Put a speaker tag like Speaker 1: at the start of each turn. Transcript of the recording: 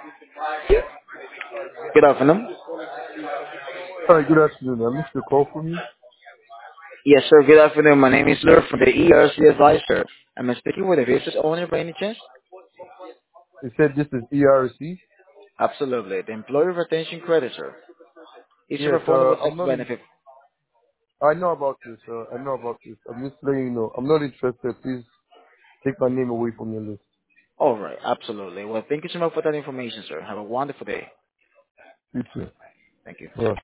Speaker 1: Good afternoon.
Speaker 2: Hi, good afternoon. I missed a call from you.
Speaker 1: Yes, sir. Good afternoon. My name is Lur from the ERC Advisor. Am I speaking with the business owner by any chance?
Speaker 2: It said this is ERC.
Speaker 1: Absolutely. The Employee Retention Credit, sir. Is
Speaker 2: Yes,
Speaker 1: your phone with tax
Speaker 2: I'm not.
Speaker 1: benefit?
Speaker 2: I know about this. I know about this. I'm just letting you know. I'm not interested. Please take my name away from your list.
Speaker 1: All right. Absolutely. Well, thank you so much for that information, sir. Have a wonderful day.
Speaker 2: You too.
Speaker 1: Thank you.
Speaker 2: Bye.